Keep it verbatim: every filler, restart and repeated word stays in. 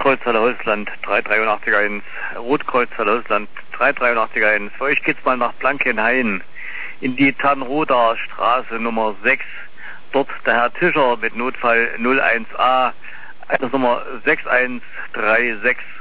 Rotkreuz Halle-Holzland drei drei acht eins, Rotkreuz Halle-Holzland drei drei acht eins. Für euch geht's mal nach Blankenhain in die Tannroder Straße Nummer sechs. Dort der Herr Tischer mit Notfall null eins a, Nummer sechs eins drei sechs.